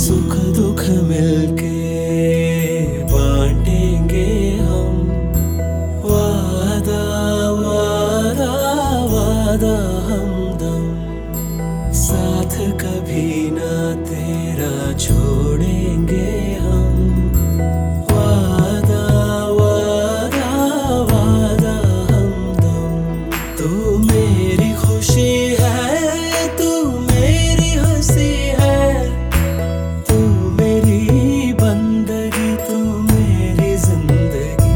सुख दुख मिलके बांटेंगे हम। वादा वादा वादा हमदम, साथ कभी ना तेरा छोड़ेंगे हम। वादा वादा वादा हमदम, तू मेरी खुशी है, तू मेरी हंसी है, तू मेरी बंदगी, तू मेरी जिंदगी।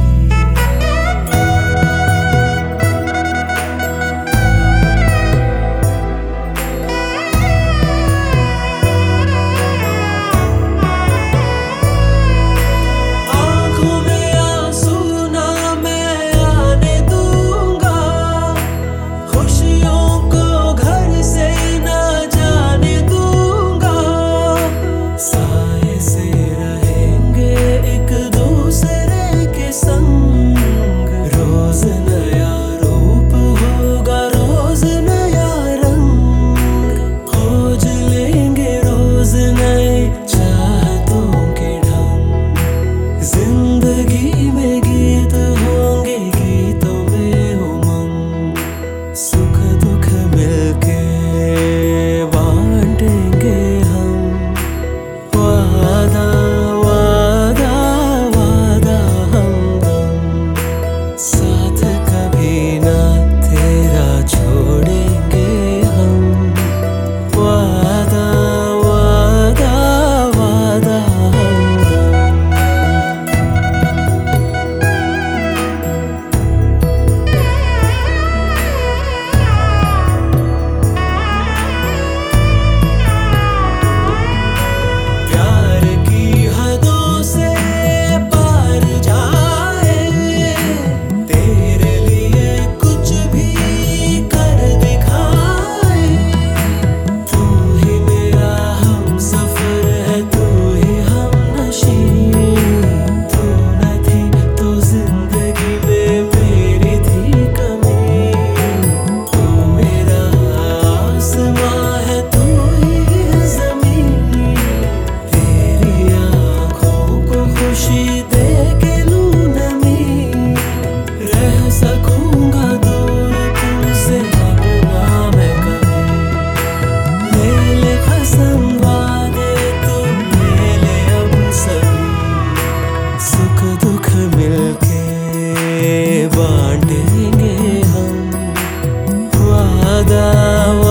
आँखों में आंसू ना मैं आने दूंगा, खुशियों को घर से ना जाने दूंगा। साए से रहेंगे एक दूसरे के संग, रोज नया रूप होगा, रोज नया रंग। खोज लेंगे रोज नए चाहतों के ढंग। जिंदगी में गीत होंगे, गीतों में उमंग। सुख दुख मिलके बांटेंगे हम। वादा वादा वादा हमदम, साथ कभी ना तेरा छोड़ेंगे हम। वादा वादा वादा हमदम। प्यार की हदों से पार जाए, तेरे लिए कुछ भी कर दिखाए। तू ही मेरा हमसफर है, तू ही हमनशी। तू न थी तो जिंदगी में मेरी थी कमी। तू मेरा आसमां है, तू ही ज़मीन। तेरी आँखों को खुशी दे के लूं नमी। रह सकूंगा दूर तुमसे अब ना मैं कभी। ले ले कसम वादे तुम ले ले अब सभी। सुख दुख मिलके बांटेंगे हम। वादा